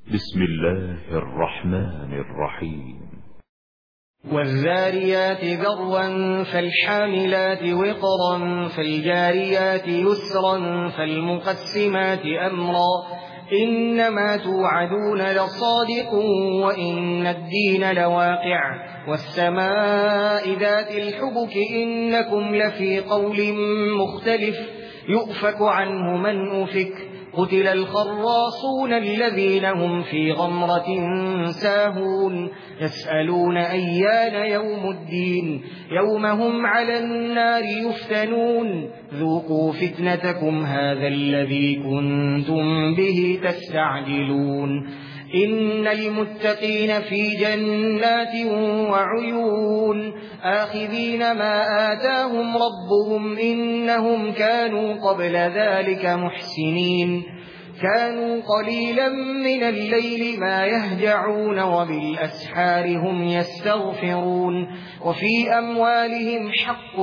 بسم الله الرحمن الرحيم. والذاريات ذروا فالحاملات وقرا فالجاريات يسرا فالمقسمات أمرا إنما توعدون لصادق وإن الدين لواقع والسماء ذات الحبك إنكم لفي قول مختلف يؤفك عنه من أفك قتل الخراصون الذين هم في غمرة ساهون يسألون أيان يوم الدين يوم هم على النار يفتنون ذوقوا فتنتكم هذا الذي كنتم به تستعجلون إن المتقين في جنات وعيون آخذين ما آتاهم ربهم إنهم كانوا قبل ذلك محسنين كانوا قليلا من الليل ما يهجعون وبالأسحار هم يستغفرون وفي أموالهم حق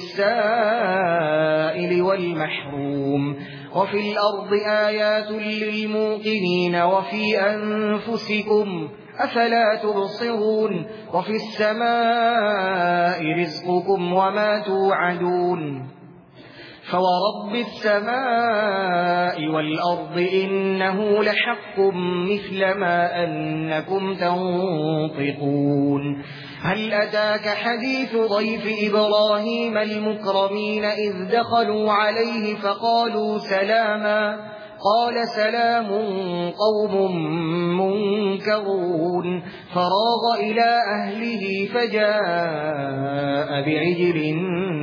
للسائل والمحروم وفي الأرض آيات للموقنين وفي أنفسكم أفلا تبصرون وفي السماء رزقكم وما توعدون فورب السماء والأرض إنه لحق مثل ما أنكم تنطقون هل أتاك حديث ضيف إبراهيم المكرمين إذ دخلوا عليه فقالوا سلاما قال سلام قوم منكرون فراغ إلى أهله فجاء بعجل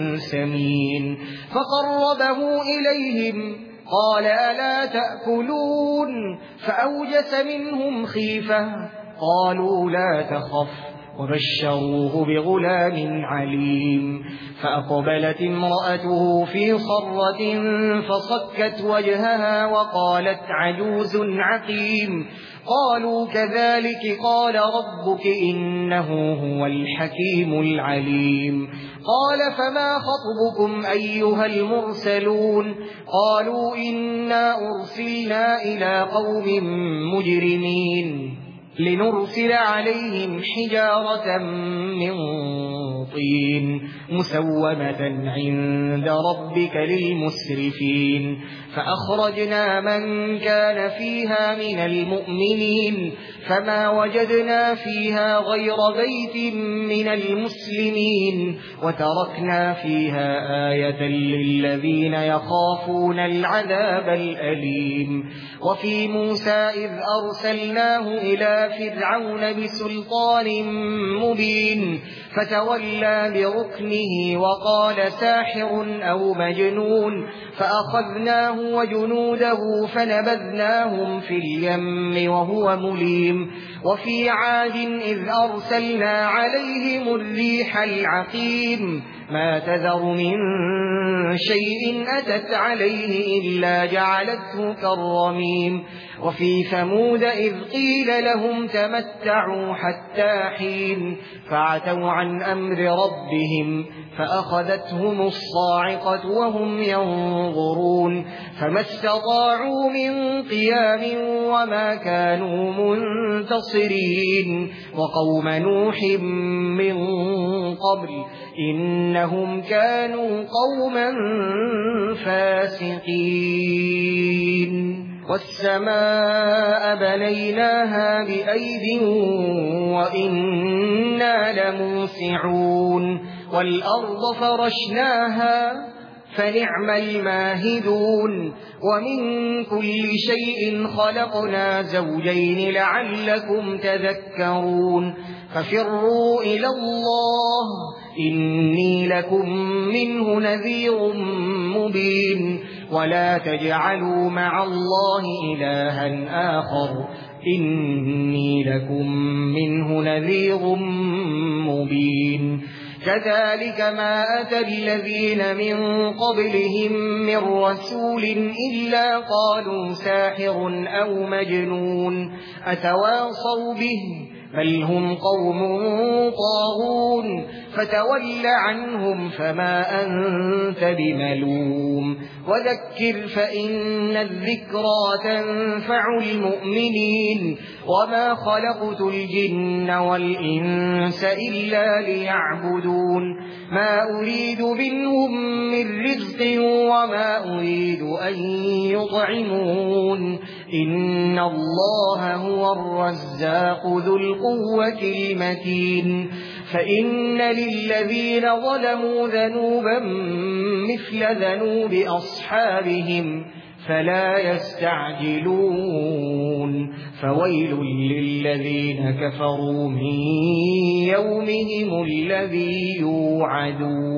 سمين فقربه إليهم قال ألا تأكلون فأوجس منهم خيفة قالوا لا تخف وبشروه بغلام عليم فأقبلت امرأته في صرة فصكت وجهها وقالت عجوز عقيم قالوا كذلك قال ربك إنه هو الحكيم العليم قال فما خطبكم أيها المرسلون قالوا إنا أرسلنا إلى قوم مجرمين لنرسل عليهم حجارة من طين مسومة عند ربك للمسرفين فأخرجنا من كان فيها من المؤمنين فما وجدنا فيها غير بيت من المسلمين وتركنا فيها آية للذين يخافون العذاب الأليم وفي موسى إذ أرسلناه إلى فرعون بسلطان مبين فتولى بركنه وقال ساحر أو مجنون فأخذناه وجنوده فنبذناهم في اليم وهو مليم وفي عاد إذ أرسلنا عليهم الريح العقيم ما تذر من شيء أتت عليه إلا جعلته كالرميم وفي ثمود إذ قيل لهم تمتعوا حتى حين فعتوا عن أمر ربهم فأخذتهم الصاعقة وهم ينظرون فما استطاعوا من قيام وما كانوا منتصرين وقوم نوح من قبل إنهم كانوا قوما فاسقين والسماء بنيناها بأيد وإنا لموسعون والأرض فرشناها فنعم الماهدون ومن كل شيء خلقنا زوجين لعلكم تذكرون ففروا إلى الله إني لكم منه نذير مبين ولا تجعلوا مع الله إلها آخر إني لكم منه نذير مبين كذلك ما أتى الذين من قبلهم من رسول إلا قالوا ساحر أو مجنون أتواصوا به بل هم قوم طاغون فتول عنهم فما أنت بملوم وذكر فإن الذكرى تنفع المؤمنين وما خلقت الجن والإنس إلا ليعبدون ما أريد منهم من رزق وما أريد أن يطعمون إن الله هو الرزاق ذو القوة المتين فإن للذين ظلموا ذنوبا مثل ذنوب أصحابهم فلا يستعجلون فويل للذين كفروا من يومهم الذي يوعدون